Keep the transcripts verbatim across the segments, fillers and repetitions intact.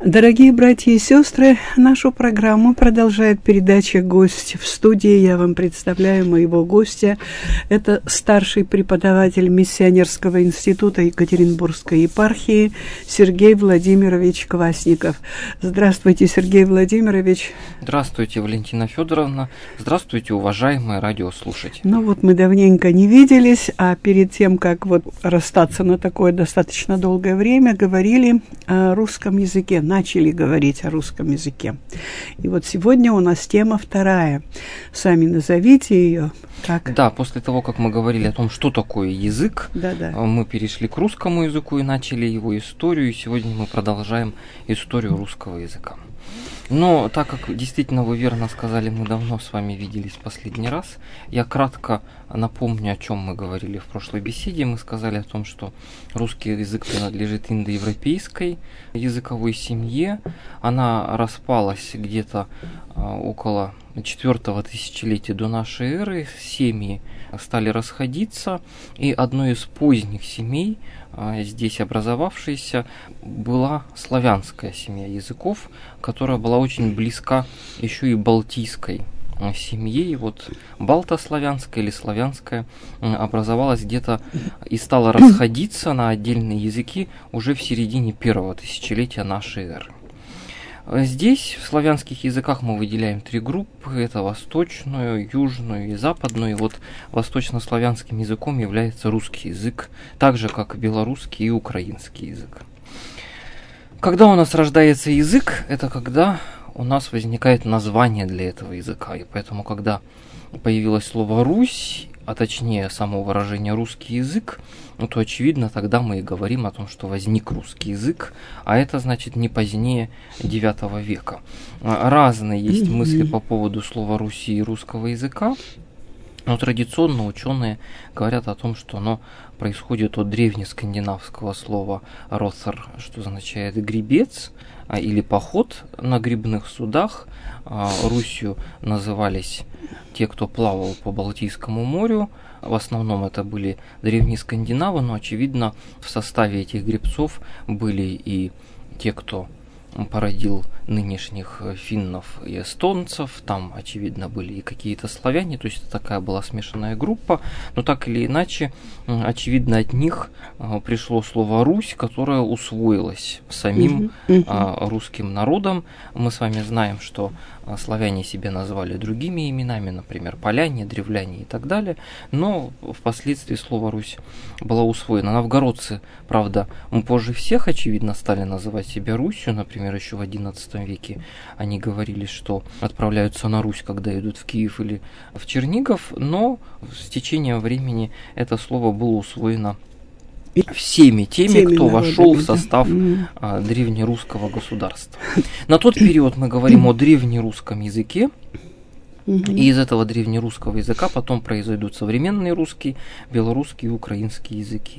Дорогие братья и сестры, нашу программу продолжает передача «Гость в студии». Я вам представляю моего гостя. Это старший преподаватель Миссионерского института Екатеринбургской епархии Сергей Владимирович Квасников. Здравствуйте, Сергей Владимирович. Здравствуйте, Валентина Федоровна. Здравствуйте, уважаемые радиослушатели. Ну вот мы давненько не виделись, а перед тем, как вот расстаться на такое достаточно долгое время, говорили о русском языке. Начали говорить о русском языке. И вот сегодня у нас тема вторая. Сами назовите ее. Как? Да, после того, как мы говорили о том, что такое язык, Да-да. мы перешли к русскому языку и начали его историю. И сегодня мы продолжаем историю русского языка. Но так как действительно вы верно сказали, мы давно с вами виделись в последний раз, я кратко напомню, о чем мы говорили в прошлой беседе. Мы сказали о том, что русский язык принадлежит индоевропейской языковой семье. Она распалась где-то около четвёртого тысячелетия до нашей эры. Семьи стали расходиться, и одной из поздних семей, здесь образовавшейся, была славянская семья языков, которая была очень близка еще и балтийской семье. И вот балтославянская или славянская образовалась где-то и стала расходиться на отдельные языки уже в середине первого тысячелетия нашей эры. Здесь, в славянских языках, мы выделяем три группы. Это восточную, южную и западную. И вот восточнославянским языком является русский язык, так же, как и белорусский и украинский язык. Когда у нас рождается язык, это когда у нас возникает название для этого языка. И поэтому, когда появилось слово «Русь», а точнее само выражение «русский язык», ну, то, очевидно, тогда мы и говорим о том, что возник русский язык, а это значит не позднее девятого века. Разные есть мысли по поводу слова «Руси» и русского языка, но традиционно ученые говорят о том, что оно происходит от древнескандинавского слова «роthar», что означает «гребец», или «поход на грибных судах». Русью назывались те, кто плавал по Балтийскому морю. В основном это были древние скандинавы, но, очевидно, в составе этих гребцов были и те, кто породил нынешних финнов и эстонцев. Там, очевидно, были и какие-то славяне, то есть это такая была смешанная группа. Но так или иначе, очевидно, от них пришло слово «Русь», которое усвоилось самим uh-huh. Uh-huh. русским народом. Мы с вами знаем, что славяне себя назвали другими именами, например, поляне, древляне и так далее. Но впоследствии слово «Русь» было усвоено. Новгородцы, правда, позже всех, очевидно, стали называть себя Русью. Например, еще в одиннадцатом веке они говорили, что отправляются на Русь, когда идут в Киев или в Чернигов. Но с течением времени это слово было усвоено всеми теми, теми кто вошел в состав mm-hmm. а, древнерусского государства. На тот период мы говорим о древнерусском языке, mm-hmm. и из этого древнерусского языка потом произойдут современный русский, белорусский и украинский языки.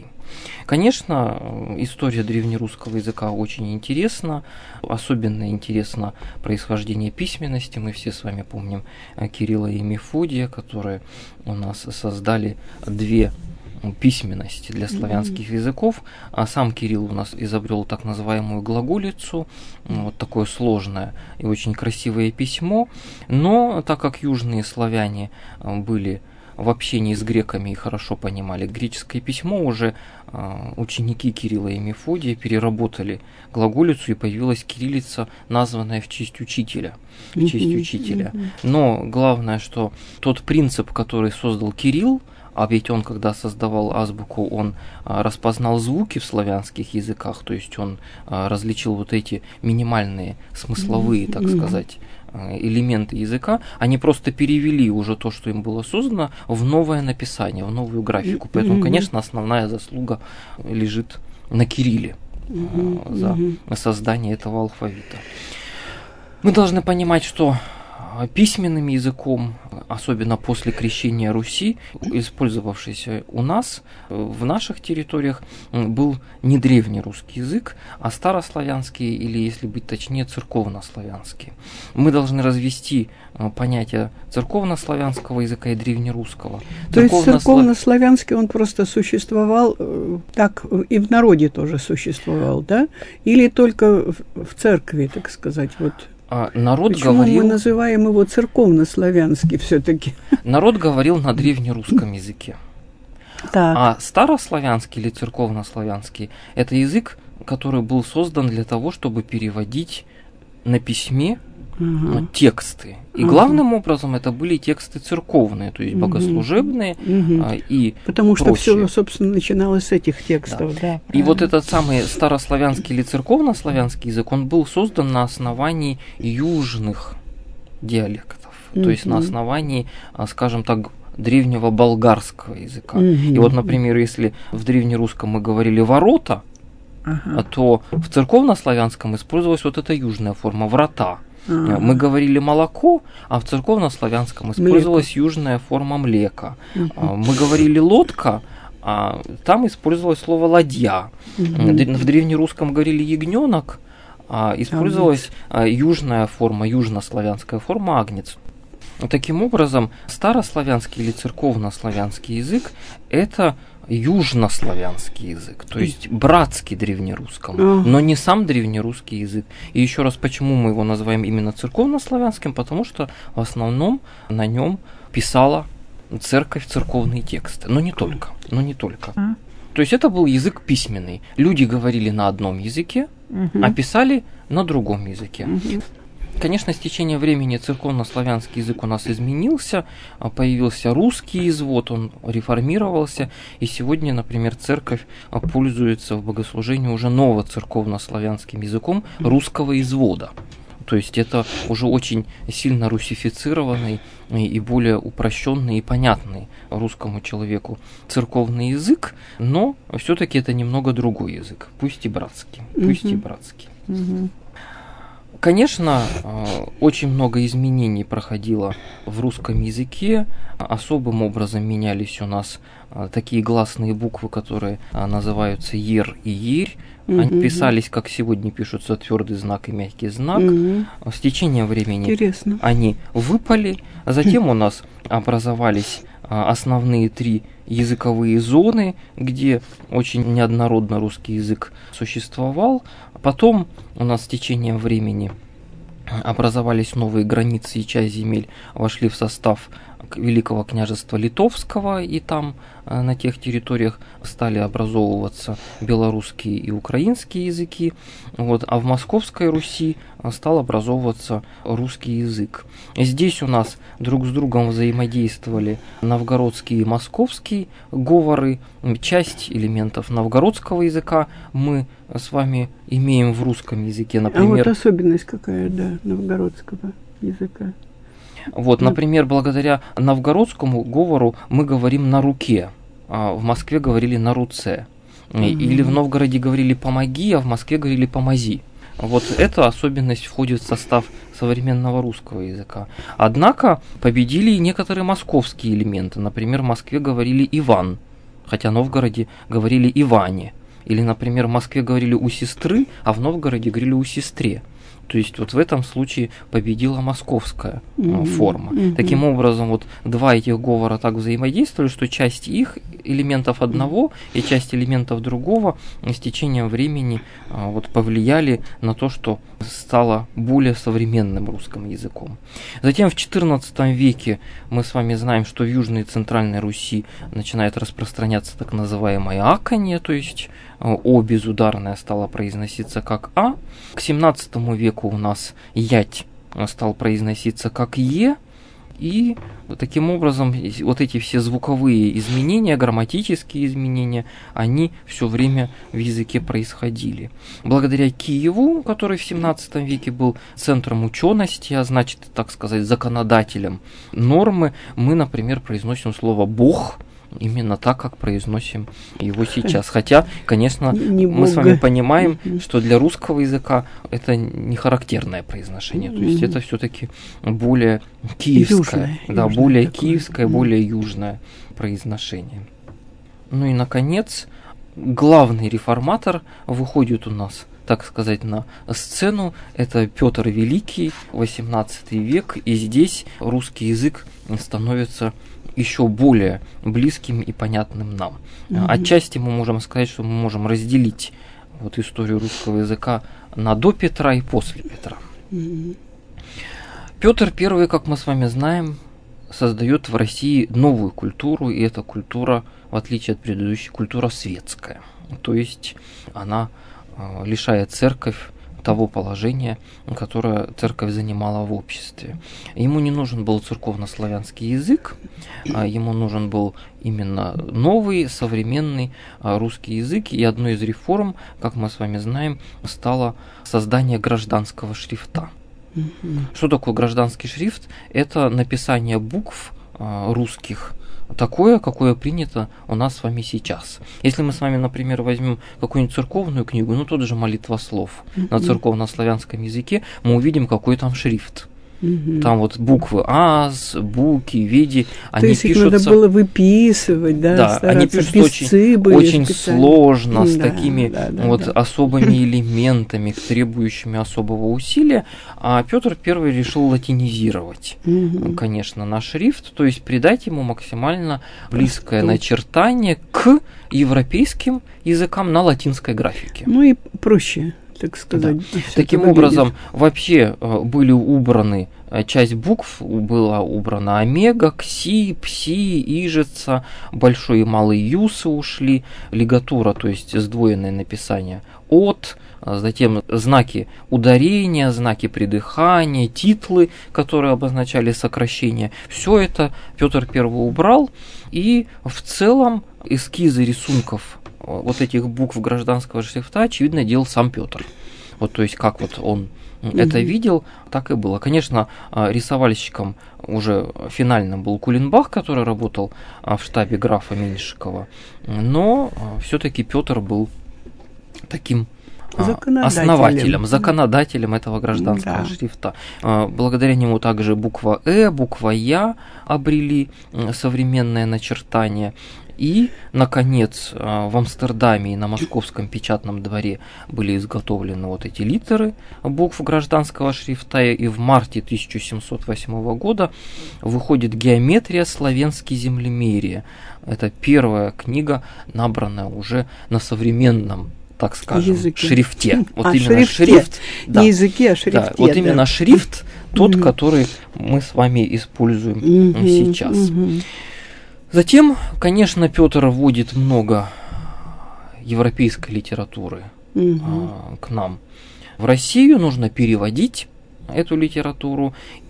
Конечно, история древнерусского языка очень интересна, особенно интересно происхождение письменности. Мы все с вами помним Кирилла и Мефодия, которые у нас создали две письменности для славянских mm-hmm. языков. А сам Кирилл у нас изобрел так называемую глаголицу, вот такое сложное и очень красивое письмо. Но так как южные славяне были в общении с греками и хорошо понимали греческое письмо, уже э, ученики Кирилла и Мефодия переработали глаголицу, и появилась кириллица, названная в честь учителя. В честь mm-hmm. учителя. Но главное, что тот принцип, который создал Кирилл, а ведь он, когда создавал азбуку, он а, распознал звуки в славянских языках, то есть он а, различил вот эти минимальные смысловые, так сказать, элементы языка, они просто перевели уже то, что им было создано, в новое написание, в новую графику. Поэтому, конечно, основная заслуга лежит на Кирилле а, за создание этого алфавита. Мы должны понимать, что письменным языком особенно после крещения Руси, использовавшийся у нас, в наших территориях, был не древний русский язык, а старославянский, или, если быть точнее, церковнославянский. Мы должны развести понятие церковнославянского языка и древнерусского. То есть церковнославянский он просто существовал, так и в народе тоже существовал, да? Или только в, в церкви, так сказать, вот? А народ Почему говорил... мы называем его церковнославянский все-таки? Народ говорил на древнерусском языке. Так. А старославянский или церковнославянский – это язык, который был создан для того, чтобы переводить на письме uh-huh. тексты. И uh-huh. главным образом это были тексты церковные, то есть богослужебные uh-huh. а, и Потому что прочие. все, собственно, начиналось с этих текстов. Да. Да, и вот этот самый старославянский или церковнославянский язык, он был создан на основании южных диалектов, uh-huh. то есть на основании, скажем так, древнего болгарского языка. Uh-huh. И вот, например, если в древнерусском мы говорили «ворота», uh-huh. то в церковнославянском использовалась вот эта южная форма «врата». Uh-huh. Мы говорили молоко, а в церковнославянском использовалась млеко. Южная форма млека. Uh-huh. Мы говорили лодка, а там использовалось слово ладья. Uh-huh. В древнерусском говорили ягненок, а использовалась uh-huh. южная форма, южнославянская форма агнец. Таким образом, старославянский или церковнославянский язык – это южнославянский язык, то есть братский древнерусскому, uh-huh. но не сам древнерусский язык. И еще раз, почему мы его называем именно церковнославянским? Потому что в основном на нем писала церковь церковные тексты, но не только, но не только. Uh-huh. То есть это был язык письменный. Люди говорили на одном языке, uh-huh. а писали на другом языке. Uh-huh. Конечно, с течением времени церковнославянский язык у нас изменился, появился русский извод, он реформировался, и сегодня, например, церковь пользуется в богослужении уже новоцерковнославянским языком русского извода. То есть это уже очень сильно русифицированный и более упрощенный и понятный русскому человеку церковный язык, но все-таки это немного другой язык, пусть и братский, пусть mm-hmm. и братский. Mm-hmm. Конечно, очень много изменений проходило в русском языке. Особым образом менялись у нас такие гласные буквы, которые называются ер и ерь. Они mm-hmm. писались, как сегодня пишутся, твердый знак и мягкий знак. Mm-hmm. С течением времени Интересно. Они выпали. Затем у нас образовались основные три языковые зоны, где очень неоднородно русский язык существовал. Потом у нас с течением времени образовались новые границы, и часть земель вошли в состав Великого княжества Литовского, и там на тех территориях стали образовываться белорусские и украинские языки. Вот, а в Московской Руси стал образовываться русский язык. Здесь у нас друг с другом взаимодействовали новгородский и московский говоры. Часть элементов новгородского языка мы с вами имеем в русском языке, например. А вот особенность какая, да, новгородского языка? Вот, например, благодаря новгородскому говору мы говорим на руке, а в Москве говорили на руце. Mm-hmm. Или в Новгороде говорили помоги, а в Москве говорили помози. Вот эта особенность входит в состав современного русского языка. Однако победили и некоторые московские элементы. Например, в Москве говорили Иван, хотя в Новгороде говорили Иване. Или, например, в Москве говорили у сестры, а в Новгороде говорили у сестре. То есть вот в этом случае победила московская mm-hmm. форма. Mm-hmm. Таким образом, вот два этих говора так взаимодействовали, что часть их элементов одного и часть элементов другого с течением времени а, вот, повлияли на то, что стало более современным русским языком. Затем в четырнадцатом веке мы с вами знаем, что в Южной и Центральной Руси начинает распространяться так называемое аканье, то есть О безударное стало произноситься как А. К семнадцатому веку у нас ять стал произноситься как Е. И таким образом вот эти все звуковые изменения, грамматические изменения, они все время в языке происходили. Благодаря Киеву, который в семнадцатом веке был центром учености, а значит, так сказать, законодателем нормы, мы, например, произносим слово «бог» именно так, как произносим его сейчас. Хотя, конечно, не мы Бога. с вами понимаем, Mm-hmm. что для русского языка это не характерное произношение. Mm-hmm. То есть это все-таки более киевское, южное, да, южное более такое. киевское, Mm-hmm. более южное произношение. Ну и, наконец, главный реформатор выходит у нас, так сказать, на сцену. Это Петр Великий, восемнадцатый век, и здесь русский язык становится еще более близким и понятным нам. Mm-hmm. Отчасти мы можем сказать, что мы можем разделить вот историю русского языка на до Петра и после Петра. Mm-hmm. Петр I, как мы с вами знаем, создает в России новую культуру, и эта культура, в отличие от предыдущей, культура светская. То есть она э, лишает церковь того положения, которое церковь занимала в обществе. Ему не нужен был церковнославянский язык, а ему нужен был именно новый, современный русский язык. И одной из реформ, как мы с вами знаем, стало создание гражданского шрифта. Mm-hmm. Что такое гражданский шрифт? Это написание букв русских, такое, какое принято у нас с вами сейчас. Если мы с вами, например, возьмем какую-нибудь церковную книгу, ну тот же молитвослов mm-hmm. на церковнославянском языке, мы увидим, какой там шрифт. Mm-hmm. Там вот буквы аз, буки, види, То они есть пишутся... их надо было выписывать, да, да, они пишутся очень, очень сложно, да, с такими да, да, вот да. особыми элементами, требующими особого усилия. А Петр I решил латинизировать, mm-hmm. конечно, наш шрифт, то есть придать ему максимально близкое Простой. начертание к европейским языкам на латинской графике. Ну и проще. Так сказать, да. Таким образом, вообще были убраны, часть букв была убрана омега, кси, пси, ижица, большой и малый юсы ушли, лигатура, то есть сдвоенное написание от, затем знаки ударения, знаки придыхания, титлы, которые обозначали сокращение. Все это Петр I убрал, и в целом эскизы рисунков вот этих букв гражданского шрифта, очевидно, делал сам Петр. Вот, то есть, как вот он mm-hmm. это видел, так и было. Конечно, рисовальщиком уже финальным был Куленбах, который работал в штабе графа Меньшикова, но все-таки Петр был таким основателем, законодателем этого гражданского да. шрифта. Благодаря нему также буква «э», буква «я» обрели современное начертание. И, наконец, в Амстердаме и на Московском печатном дворе были изготовлены вот эти литеры букв гражданского шрифта, и в марте тысяча семьсот восьмого года выходит «Геометрия славянски землемерия». Это первая книга, набранная уже на современном, так скажем, языке. Шрифте. Вот а, именно шрифте. шрифт. Да. Не языке, а шрифте. Да, вот да. именно шрифт, тот, mm-hmm. который мы с вами используем mm-hmm. сейчас. Mm-hmm. Затем, конечно, Петр вводит много европейской литературы mm-hmm. а, к нам. В Россию нужно переводить эту литературу,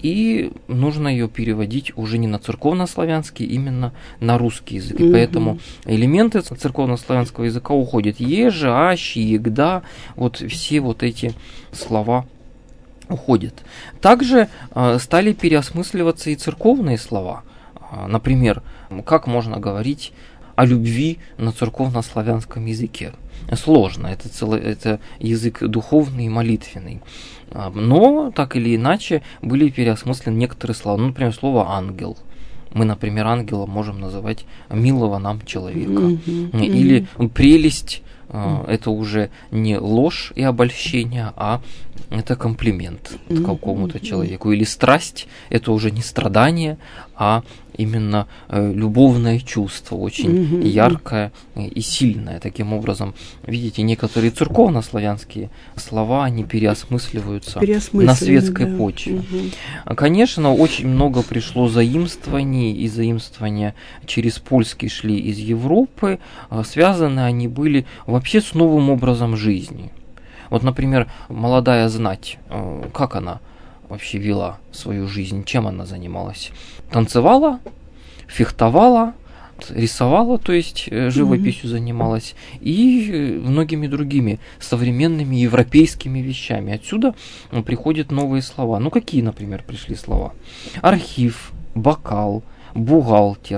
и нужно ее переводить уже не на церковнославянский, именно на русский язык. Mm-hmm. И поэтому элементы церковнославянского языка уходят. Еже, ащи, егда, вот все вот эти слова уходят. Также э, стали переосмысливаться и церковные слова. Э, например, как можно говорить о любви на церковнославянском языке? Сложно, это, целый, это язык духовный и молитвенный. Но, так или иначе, были переосмыслены некоторые слова. Ну, например, слово «ангел». Мы, например, ангела можем называть «милого нам человека». Mm-hmm. Или «прелесть». Mm-hmm. Это уже не ложь и обольщение, а это комплимент mm-hmm. какому-то человеку. Или страсть – это уже не страдание, а именно э, любовное чувство, очень mm-hmm. яркое и сильное. Таким образом, видите, некоторые церковнославянские слова, они переосмысливаются на светской да. почве. Mm-hmm. Конечно, очень много пришло заимствований, и заимствования через польский шли из Европы. Связаны они были вообще с новым образом жизни. Вот, например, молодая знать, как она вообще вела свою жизнь, чем она занималась? Танцевала, фехтовала, рисовала, то есть живописью mm-hmm. занималась, и многими другими современными европейскими вещами. Отсюда приходят новые слова. Ну, какие, например, пришли слова? Архив, бокал, бухгалтер,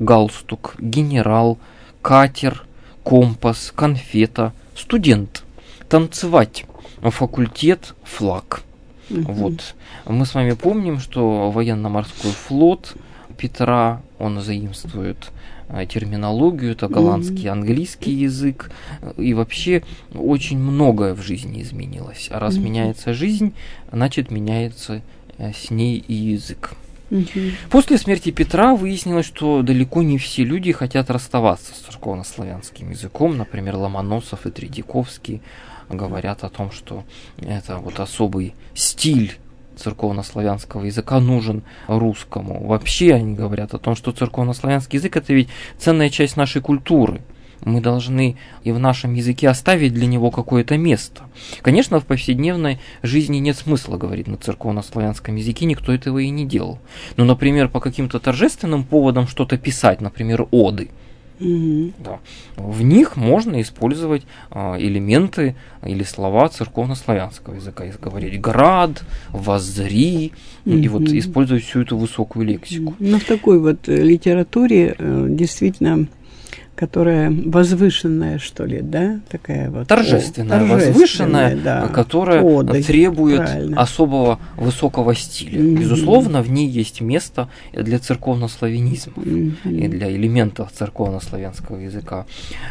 галстук, генерал, катер, компас, конфета, студент, танцевать, факультет, флаг. Mm-hmm. Вот. Мы с вами помним, что военно-морской флот Петра, он заимствует терминологию, это голландский, mm-hmm. английский язык, и вообще очень многое в жизни изменилось. А раз mm-hmm. меняется жизнь, значит меняется с ней и язык. Mm-hmm. После смерти Петра выяснилось, что далеко не все люди хотят расставаться с церковнославянским языком. Например, Ломоносов и Тредяковский говорят о том, что это вот особый стиль церковнославянского языка нужен русскому. Вообще они говорят о том, что церковнославянский язык — это ведь ценная часть нашей культуры. Мы должны и в нашем языке оставить для него какое-то место. Конечно, в повседневной жизни нет смысла говорить на церковнославянском языке, никто этого и не делал. Но, например, по каким-то торжественным поводам что-то писать, например, оды, Mm-hmm. да. в них можно использовать а, элементы или слова церковнославянского языка. Говорить «град», «воззри», mm-hmm. и вот использовать всю эту высокую лексику. Ну, в такой вот литературе действительно, которая возвышенная, что ли, да, такая вот торжественная, о, торжественная возвышенная, да. которая Оды, требует правильно. особого высокого стиля. Mm-hmm. Безусловно, в ней есть место для церковнославянизма mm-hmm. и для элементов церковнославянского языка.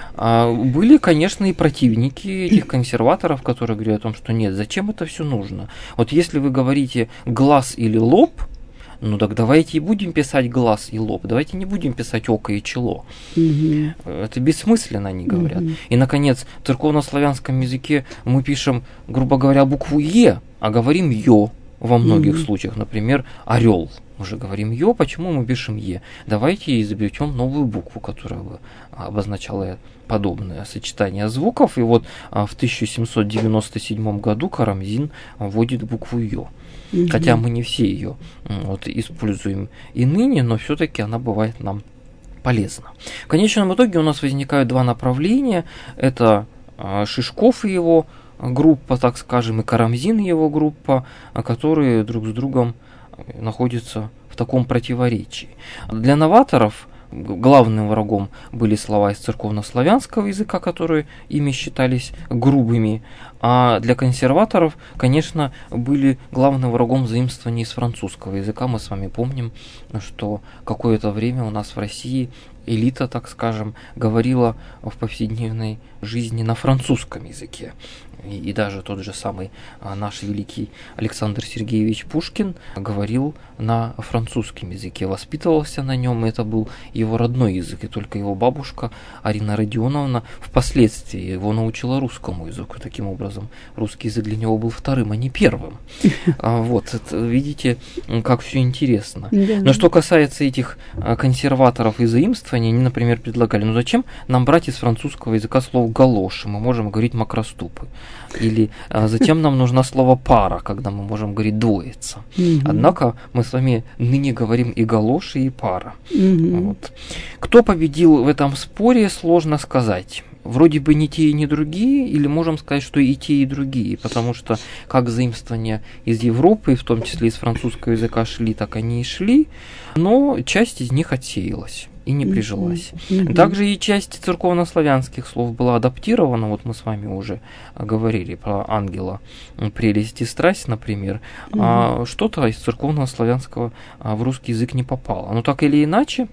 А были, конечно, и противники этих консерваторов, которые говорят о том, что нет, зачем это все нужно? Вот если вы говорите глаз или лоб, ну так давайте и будем писать глаз и лоб, давайте не будем писать око и чело. Mm-hmm. Это бессмысленно, они говорят. Mm-hmm. И, наконец, в церковнославянском языке мы пишем, грубо говоря, букву «е», а говорим «ё» во многих mm-hmm. случаях. Например, орел. Мы же говорим «ё», почему мы пишем «е»? Давайте изобретем новую букву, которая бы обозначала подобное сочетание звуков. И вот в тысяча семьсот девяносто седьмом году Карамзин вводит букву «ё». Mm-hmm. Хотя мы не все ее вот, используем и ныне, но все-таки она бывает нам полезна. В конечном итоге у нас возникают два направления. Это э, Шишков и его группа, так скажем, и Карамзин и его группа, которые друг с другом находятся в таком противоречии. Для новаторов главным врагом были слова из церковнославянского языка, которые ими считались грубыми, а для консерваторов, конечно, были главным врагом заимствования из французского языка. Мы с вами помним, что какое-то время у нас в России элита, так скажем, говорила в повседневной жизни на французском языке. И, и даже тот же самый а, наш великий Александр Сергеевич Пушкин говорил на французском языке, воспитывался на нем, и это был его родной язык, и только его бабушка Арина Родионовна впоследствии его научила русскому языку. Таким образом, русский язык для него был вторым, а не первым. А, вот, это, видите, как все интересно. Но что касается этих консерваторов и заимствований, они, например, предлагали, ну зачем нам брать из французского языка слово «галоши», мы можем говорить «макроступы». Или а, зачем нам нужно слово «пара», когда мы можем говорить «двоица». Mm-hmm. Однако мы с вами ныне говорим и «галоши», и «пара». Mm-hmm. Вот. Кто победил в этом споре, сложно сказать. Вроде бы не те и не другие, или можем сказать, что и те, и другие, потому что как заимствования из Европы, в том числе из французского языка, шли, так они и шли, но часть из них отсеялась и не прижилась. Mm-hmm. Также и часть церковнославянских слов была адаптирована, вот мы с вами уже говорили про ангела, прелесть и страсть, например, mm-hmm. а что-то из церковнославянского в русский язык не попало. Но так или иначе,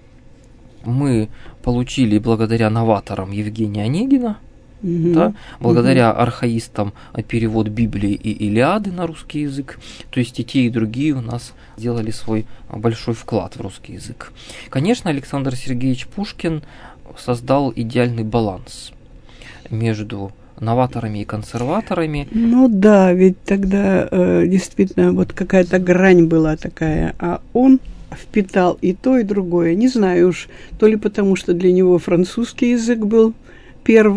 мы получили благодаря новаторам Евгения Онегина, mm-hmm. да, благодаря mm-hmm. архаистам перевод Библии и Илиады на русский язык. То есть и те, и другие у нас сделали свой большой вклад в русский язык. Конечно, Александр Сергеевич Пушкин создал идеальный баланс между новаторами и консерваторами. Ну да, ведь тогда э, действительно вот какая-то грань была такая, а он впитал и то, и другое. Не знаю уж, то ли потому, что для него французский язык был первым,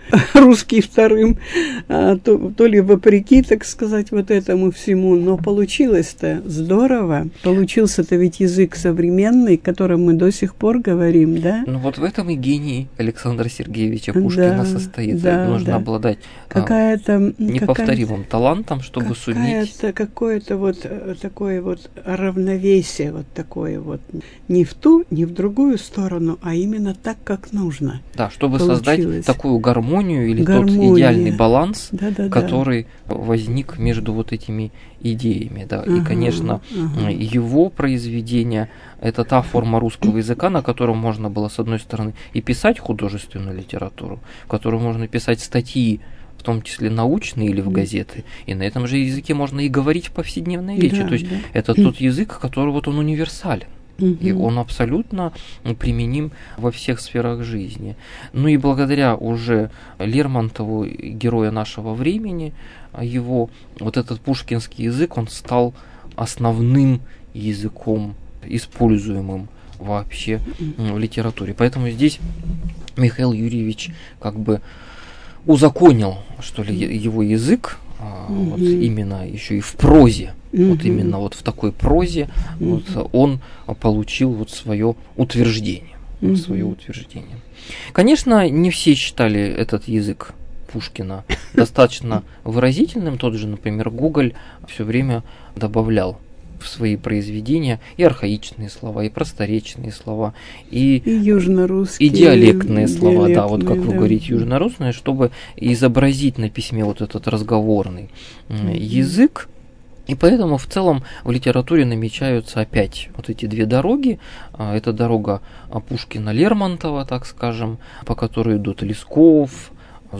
русский вторым, а, то, то ли вопреки, так сказать, вот этому всему, но получилось-то здорово. Получился-то ведь язык современный, которым мы до сих пор говорим, да? Ну вот в этом и гений Александра Сергеевича Пушкина да, состоит. Да, Нужно да. обладать какая-то, неповторимым какая-то, талантом, чтобы судить. Какое-то вот такое вот равновесие, вот такое вот не в ту, не в другую сторону, а именно так, как нужно. Да, чтобы получилось. Создать такую гармонию или Гармония. тот идеальный баланс, да, да, который да. возник между вот этими идеями. Да. Ага, и, конечно, ага. его произведение – это та форма русского языка, на котором можно было, с одной стороны, и писать художественную литературу, в которой можно писать статьи, в том числе научные или в газеты, и на этом же языке можно и говорить в повседневной речи. Да, То есть да. это тот язык, который вот он универсален. И Угу. он абсолютно применим во всех сферах жизни. Ну и благодаря уже Лермонтову, героя нашего времени, его вот этот пушкинский язык, он стал основным языком, используемым вообще в литературе. Поэтому здесь Михаил Юрьевич как бы узаконил, что ли, его язык, mm-hmm. вот именно еще и в прозе. Mm-hmm. Вот именно вот в такой прозе mm-hmm. вот он получил вот свое утверждение. Mm-hmm. Вот свое утверждение. Конечно, не все считали этот язык Пушкина достаточно выразительным. Тот же, например, Гоголь все время добавлял в свои произведения и архаичные слова, и просторечные слова, и, и южнорусские, и диалектные слова, да, вот как да. вы говорите, южнорусные, чтобы изобразить на письме вот этот разговорный mm-hmm. язык. И поэтому в целом в литературе намечаются опять вот эти две дороги. Это дорога Пушкина-Лермонтова, так скажем, по которой идут Лесков,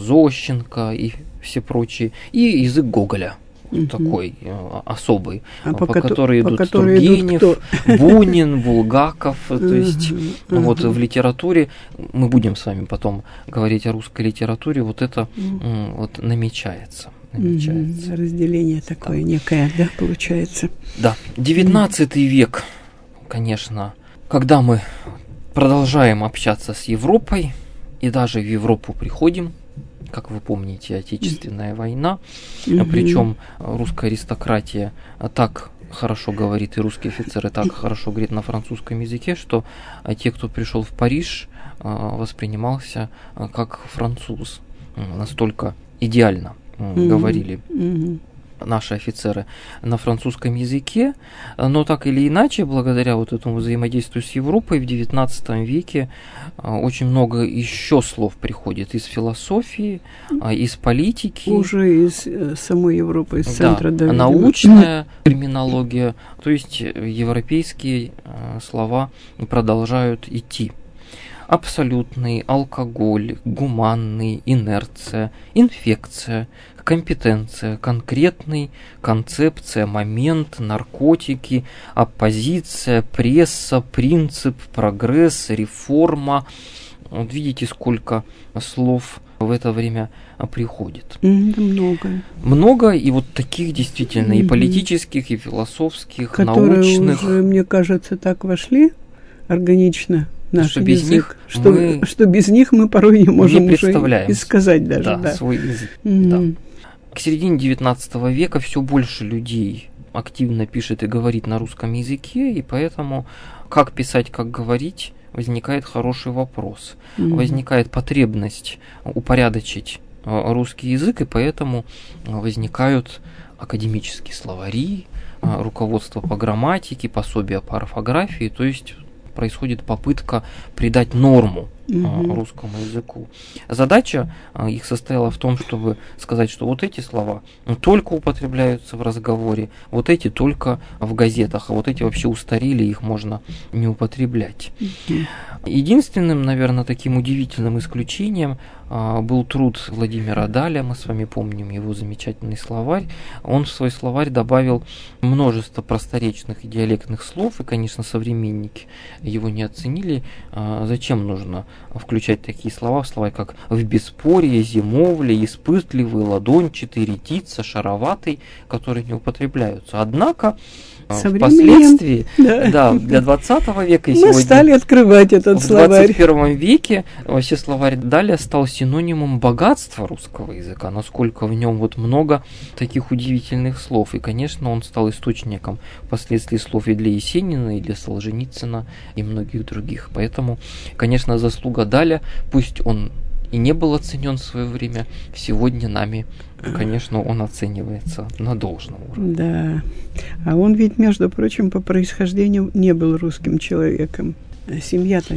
Зощенко и все прочие, и язык Гоголя. Вот угу. такой э, особый, а по, по которой по идут которой Тургенев, идут Бунин, Булгаков. То есть угу. вот в литературе, мы будем с вами потом говорить о русской литературе, вот это угу. вот намечается. намечается. Угу. Разделение такое да. некое, да, получается. Да, девятнадцатый век, конечно, когда мы продолжаем общаться с Европой, и даже в Европу приходим, как вы помните, Отечественная война, mm-hmm. причем русская аристократия так хорошо говорит, и русские офицеры так хорошо говорят на французском языке, что те, кто пришел в Париж, воспринимался как француз. Настолько идеально mm-hmm. говорили mm-hmm. наши офицеры на французском языке, но так или иначе, благодаря вот этому взаимодействию с Европой в девятнадцатом веке очень много еще слов приходит из философии, из политики. Уже из самой Европы, из центра. Да, да, научная терминология, то есть европейские слова продолжают идти. Абсолютный, алкоголь, гуманный, инерция, инфекция, компетенция, конкретный, концепция, момент, наркотики, оппозиция, пресса, принцип, прогресс, реформа. Вот видите, сколько слов в это время приходит. Mm, много. Много, и вот таких действительно, mm-hmm. и политических, и философских, которые научных. Уже, мне кажется, так вошли органично. Наш что без язык, них что, мы что без них мы порой не можем не уже и сказать даже. Да, да. свой язык. Mm-hmm. Да. К середине девятнадцатого века все больше людей активно пишет и говорит на русском языке, и поэтому как писать, как говорить, возникает хороший вопрос. Mm-hmm. Возникает потребность упорядочить русский язык, и поэтому возникают академические словари, руководство по грамматике, пособия по орфографии, то есть происходит попытка придать норму mm-hmm. русскому языку. Задача их состояла в том, чтобы сказать, что вот эти слова только употребляются в разговоре, вот эти только в газетах, а вот эти вообще устарели, их можно не употреблять. Mm-hmm. Единственным, наверное, таким удивительным исключением был труд Владимира Даля, мы с вами помним его замечательный словарь. Он в свой словарь добавил множество просторечных и диалектных слов, и, конечно, современники его не оценили. А, зачем нужно включать такие слова, слова как «в беспорье», «зимовле», «испытливый», «ладончатый», «ретица», «шароватый», которые не употребляются. Однако Со впоследствии, да. Да, для двадцатого века и мы сегодня стали открывать этот в словарь. двадцать первом веке вообще словарь Даля стал синонимом богатства русского языка, насколько в нем вот много таких удивительных слов. И, конечно, он стал источником впоследствии слов и для Есенина, и для Солженицына, и многих других. Поэтому, конечно, заслуга Даля, пусть он и не был оценен в свое время, сегодня нами, конечно, он оценивается на должном уровне. Да. А он ведь, между прочим, по происхождению не был русским человеком. Семья-то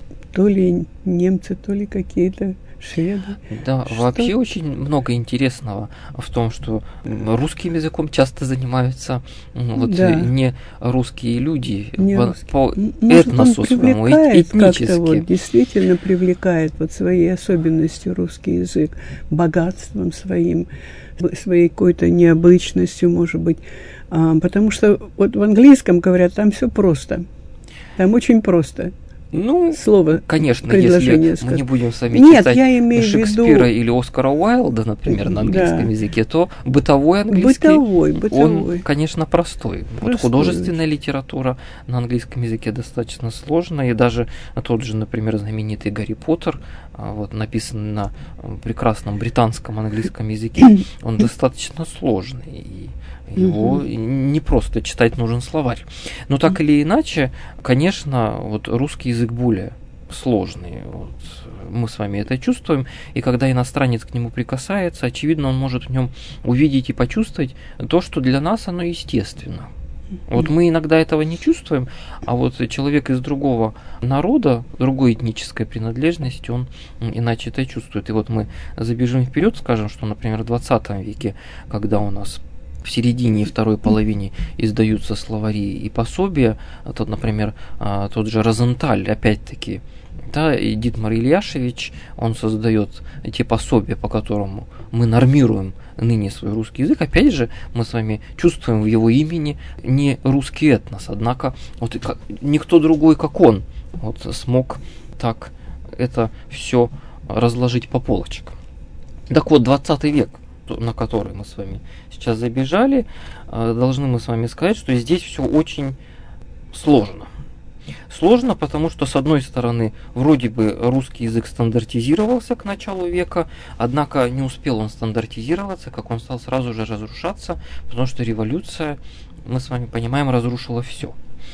то ли немцы, то ли какие-то шведы. Да, Что? вообще очень много интересного в том, что русским языком часто занимаются вот Да. не русские люди, Не по, русские. по Может, этносу он своему, привлекает этнически. как-то вот, действительно привлекает вот своей особенностью русский язык, богатством своим, своей какой-то необычностью, может быть. А, потому что вот в английском говорят, там все просто. Там очень просто. Ну, Слово, конечно, предложение если сказать. мы не будем с вами Нет, читать я имею в Шекспира виду... или Оскара Уайлда, например, на английском Да. языке, то бытовой английский, Бытовой, бытовой. он, конечно, простой. Вот Простой. художественная литература на английском языке достаточно сложная, и даже тот же, например, знаменитый Гарри Поттер, а, вот, написанный на прекрасном британском английском языке, он достаточно сложный, и его Мгм. не просто читать, нужен словарь. Но так или иначе, конечно, вот русский язык более сложный. Вот, мы с вами это чувствуем, и когда иностранец к нему прикасается, очевидно, он может в нем увидеть и почувствовать то, что для нас оно естественно. Вот мы иногда этого не чувствуем, а вот человек из другого народа, другой этнической принадлежности, он иначе это чувствует. И вот мы забежим вперед, скажем, что, например, в двадцатом веке, когда у нас в середине и второй половине издаются словари и пособия, тот, например, тот же Розенталь, опять-таки, да, и Дитмар Ильяшевич, он создает те пособия, по которому мы нормируем ныне свой русский язык. Опять же, мы с вами чувствуем в его имени не русский этнос, однако вот никто другой, как он, вот смог так это все разложить по полочкам. Так вот, двадцатый век, на который мы с вами сейчас забежали, должны мы с вами сказать, что здесь все очень сложно. Сложно, потому что, с одной стороны, вроде бы русский язык стандартизировался к началу века, однако не успел он стандартизироваться, как он стал сразу же разрушаться, потому что революция, мы с вами понимаем, разрушила все.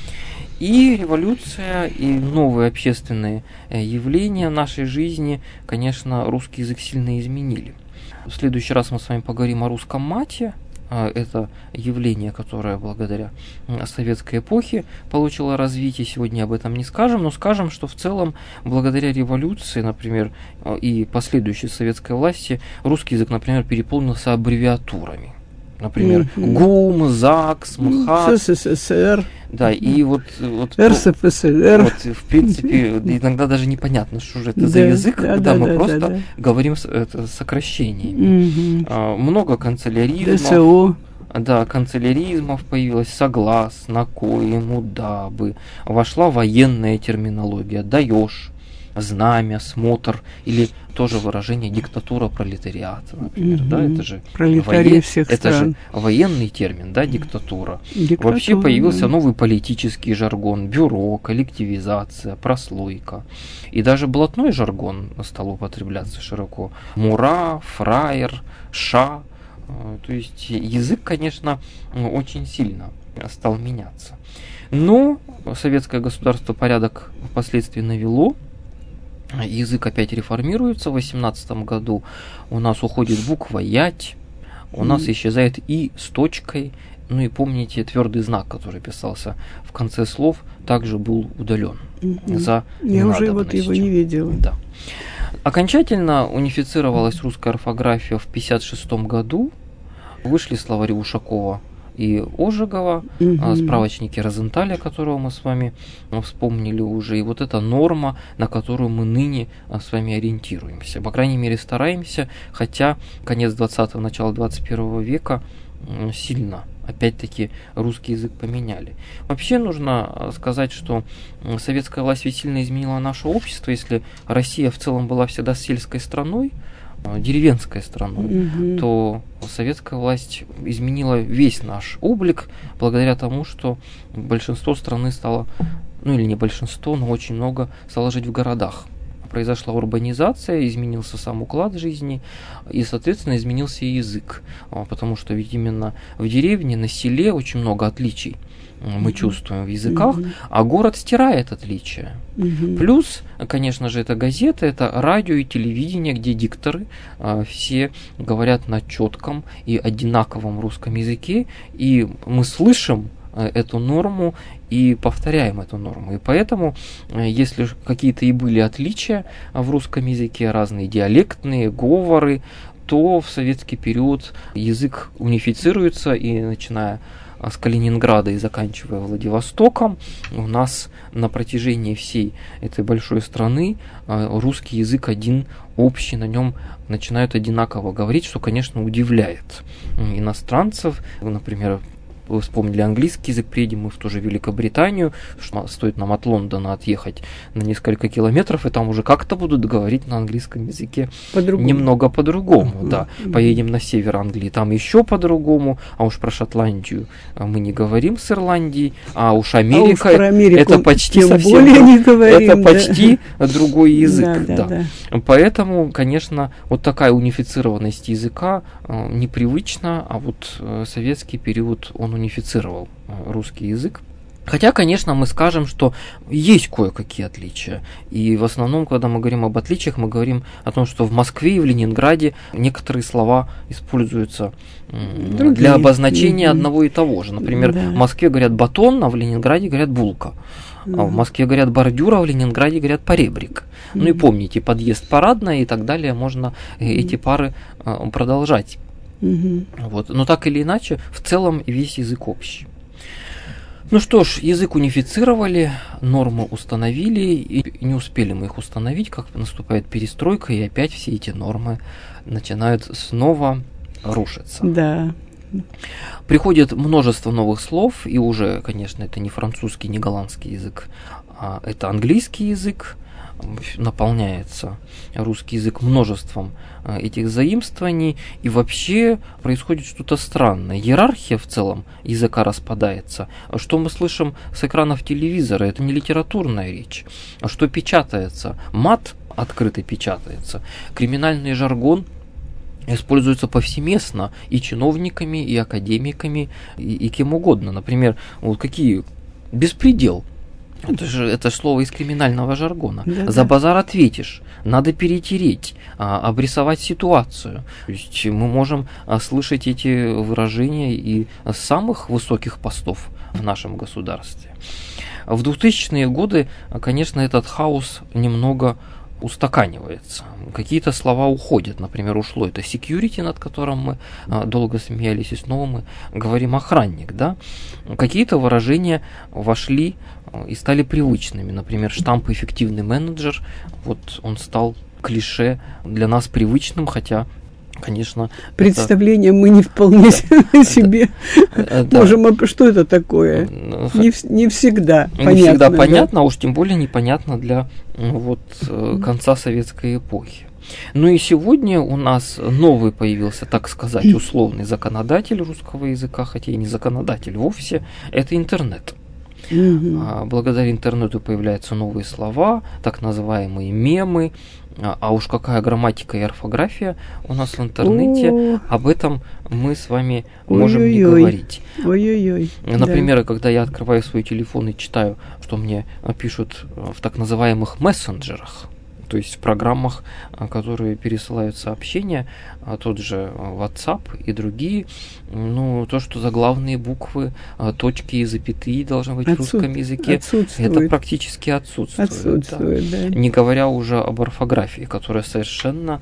И революция, и новые общественные явления в нашей жизни, конечно, русский язык сильно изменили. В следующий раз мы с вами поговорим о русском мате. Это явление, которое благодаря советской эпохе получило развитие. Сегодня об этом не скажем, но скажем, что в целом благодаря революции, например, и последующей советской власти, русский язык, например, переполнился аббревиатурами. Например, Mm-hmm. ГУМ, ЗАГС, МХАТ. СССР. Да, и вот, вот, РСФСР. вот, в принципе, иногда даже непонятно, что же это Да, за язык, да, когда да, мы да, просто да, да. говорим с это, сокращениями. Мгм. А, много канцеляризмов. ДСО. Да, канцеляризмов появилось, согласно, коему, дабы. Вошла военная терминология, даешь, знамя, смотр, или тоже выражение диктатура пролетариата, например, Мгм. да, это же Пролетарии всех это стран. же военный термин, да, диктатура. Диктатура, Вообще появился да. новый политический жаргон, бюро, коллективизация, прослойка. И даже блатной жаргон стал употребляться широко. Мура, фраер, ша. То есть язык, конечно, очень сильно стал меняться. Но советское государство порядок впоследствии навело. Язык опять реформируется. В восемнадцатом году у нас уходит буква «ять», у нас исчезает «и» с точкой. Ну и помните, твердый знак, который писался в конце слов, также был удален. Мгм. За Я уже вот его не видела. Да. Окончательно унифицировалась русская орфография в пятьдесят шестом году. Вышли словари Ушакова и Ожегова, Мгм. справочники Розенталя, которого мы с вами вспомнили уже. И вот эта норма, на которую мы ныне с вами ориентируемся. По крайней мере, стараемся, хотя конец двадцатого, начало двадцать первого века сильно опять-таки русский язык поменяли. Вообще нужно сказать, что советская власть ведь сильно изменила наше общество. Если Россия в целом была всегда сельской страной, деревенской страной, mm-hmm. то советская власть изменила весь наш облик благодаря тому, что большинство страны стало, ну или не большинство, но очень много стало жить в городах. Произошла урбанизация, изменился сам уклад жизни, и, соответственно, изменился и язык, потому что ведь именно в деревне, на селе очень много отличий мы mm-hmm. чувствуем в языках, mm-hmm. а город стирает отличия. Mm-hmm. Плюс, конечно же, это газеты, это радио и телевидение, где дикторы а, все говорят на четком и одинаковом русском языке, и мы слышим а, эту норму и повторяем эту норму. И поэтому, если какие-то и были отличия в русском языке, разные диалектные, говоры, то в советский период язык унифицируется, и начиная с Калининграда и заканчивая Владивостоком, у нас на протяжении всей этой большой страны русский язык один, общий, на нем начинают одинаково говорить, что, конечно, удивляет иностранцев. Например, вы вспомнили английский язык, приедем мы в ту же Великобританию, что стоит нам от Лондона отъехать на несколько километров, и там уже как-то будут говорить на английском языке по-другому. Немного по-другому. Mm-hmm. Да. Mm-hmm. Поедем на север Англии, там еще по-другому, а уж про Шотландию мы не говорим с Ирландией, а уж Америка, а уж это почти совсем не говорим, это да. почти другой язык. Да, да, да. Да. Поэтому, конечно, вот такая унифицированность языка э, непривычна, а вот э, советский период, он унифицировал русский язык. Хотя, конечно, мы скажем, что есть кое-какие отличия. И в основном, когда мы говорим об отличиях, мы говорим о том, что в Москве и в Ленинграде некоторые слова используются Другие. для обозначения mm-hmm. одного и того же. Например, да. в Москве говорят батон, а в Ленинграде говорят булка. Mm-hmm. А в Москве говорят бордюр, а в Ленинграде говорят поребрик. Mm-hmm. Ну и помните, подъезд Парадная и так далее, можно mm-hmm. эти пары продолжать. Mm-hmm. Вот. Но так или иначе, в целом весь язык общий. Ну что ж, язык унифицировали, нормы установили, и не успели мы их установить, как наступает перестройка, и опять все эти нормы начинают снова рушиться. Да. Приходит множество новых слов, и уже, конечно, это не французский, не голландский язык, а это английский язык. Наполняется русский язык множеством этих заимствований, и вообще происходит что-то странное. Иерархия в целом языка распадается. Что мы слышим с экранов телевизора, это не литературная речь. А что печатается? Мат открыто печатается. Криминальный жаргон используется повсеместно и чиновниками, и академиками, и, и кем угодно. Например, вот какие беспредел. Это же это слово из криминального жаргона. Да, За да. базар ответишь, надо перетереть, а, обрисовать ситуацию. То есть мы можем а, слышать эти выражения и с самых высоких постов в нашем государстве. В двухтысячные годы, конечно, этот хаос немного устаканивается. Какие-то слова уходят. Например, ушло это security, над которым мы а, долго смеялись, и снова мы говорим охранник. Да? Какие-то выражения вошли а, и стали привычными. Например, штамп «эффективный менеджер», вот он стал клише для нас привычным, хотя, конечно... Представление это... мы не вполне да, себе это... можем... Да. Что это такое? Не, не всегда не понятно. Не всегда да? понятно, а уж тем более непонятно для вот, конца советской эпохи. Ну и сегодня у нас новый появился, так сказать, условный законодатель русского языка, хотя и не законодатель вовсе, это интернет. Mm-hmm. Благодаря интернету появляются новые слова, так называемые мемы, а уж какая грамматика и орфография у нас в интернете, oh. об этом мы с вами можем Ой-ой-ой. не говорить. Ой-ой-ой. Например, да. когда я открываю свой телефон и читаю, что мне пишут в так называемых мессенджерах, то есть в программах, которые пересылают сообщения, тот же WhatsApp и другие, ну, то, что заглавные буквы, точки и запятые должны быть Отсут... в русском языке, это практически отсутствует. Отсутствует, да. Да. Не говоря уже об орфографии, которая совершенно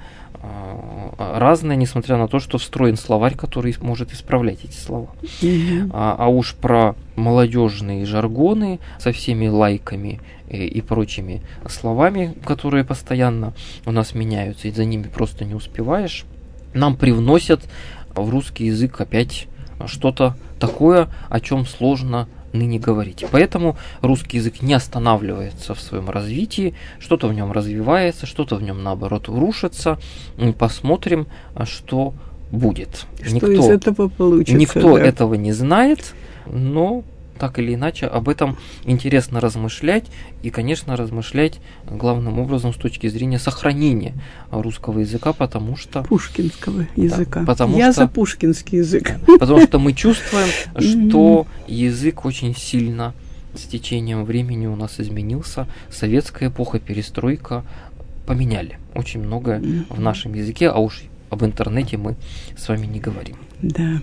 разная, несмотря на то, что встроен словарь, который может исправлять эти слова. Mm-hmm. А, а уж про молодежные жаргоны со всеми лайками и, и прочими словами, которые постоянно у нас меняются, и за ними просто не успеваешь, нам привносят в русский язык опять что-то такое, о чем сложно ныне говорить. Поэтому русский язык не останавливается в своем развитии, что-то в нем развивается, что-то в нем наоборот рушится. Посмотрим, что будет. Что никто, из этого получится. Никто да. этого не знает, но так или иначе об этом интересно размышлять и, конечно, размышлять главным образом с точки зрения сохранения русского языка, потому что... Пушкинского языка. Да, потому Я что, за пушкинский язык. Потому что мы чувствуем, что язык очень сильно с течением времени у нас изменился. Советская эпоха, перестройка поменяли очень многое в нашем языке, а уж об интернете мы с вами не говорим. Да.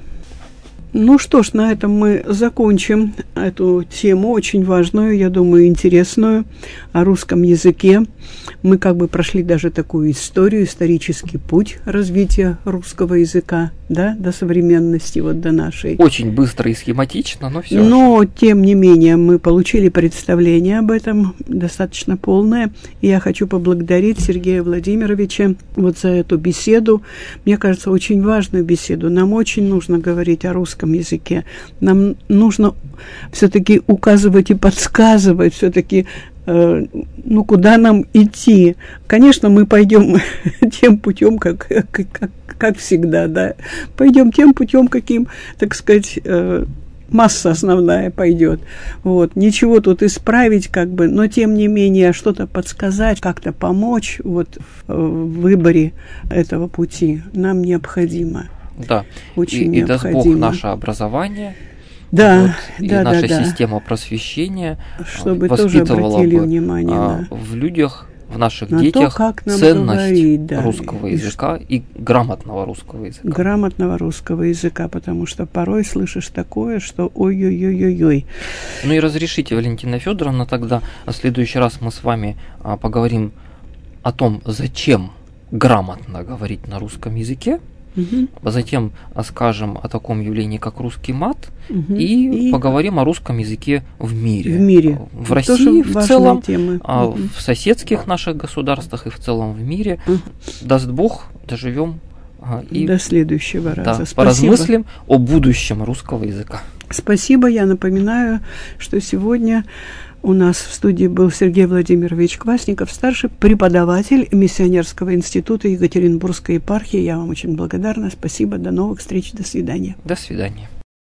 Ну что ж, на этом мы закончим эту тему, очень важную, я думаю, интересную, о русском языке. Мы как бы прошли даже такую историю, исторический путь развития русского языка, да, до современности, вот до нашей. Очень быстро и схематично, но все. Но, тем не менее, мы получили представление об этом, достаточно полное. И я хочу поблагодарить Сергея Владимировича вот за эту беседу. Мне кажется, очень важную беседу. Нам очень нужно говорить о русском языке. Нам нужно все-таки указывать и подсказывать, все-таки, э, ну, куда нам идти. Конечно, мы пойдем тем путем, как, как, как всегда, да. Пойдем тем путем, каким, так сказать, э, масса основная пойдет. Вот. Ничего тут исправить, как бы, но тем не менее что-то подсказать, как-то помочь вот, в выборе этого пути нам необходимо. Да, очень и, и даст Бог наше образование, да, вот, да, и наша да, система просвещения чтобы тоже обратили бы, внимание а, на, в людях, в наших на детях то, как нам ценность говорить, да, русского языка и, и грамотного русского языка. Грамотного русского языка, потому что порой слышишь такое, что ой-ой-ой-ой-ой. Ну и разрешите, Валентина Федоровна, тогда в следующий раз мы с вами а, поговорим о том, зачем грамотно говорить на русском языке. Угу. Затем скажем о таком явлении, как русский мат, угу. и, и поговорим о русском языке в мире. В мире. В России в целом, а угу. в соседских наших государствах и в целом в мире. Угу. Даст Бог, доживем. И до следующего раза. Да, поразмыслим о будущем русского языка. Спасибо. Я напоминаю, что сегодня у нас в студии был Сергей Владимирович Квасников, старший преподаватель Миссионерского института Екатеринбургской епархии. Я вам очень благодарна. Спасибо. До новых встреч. До свидания. До свидания.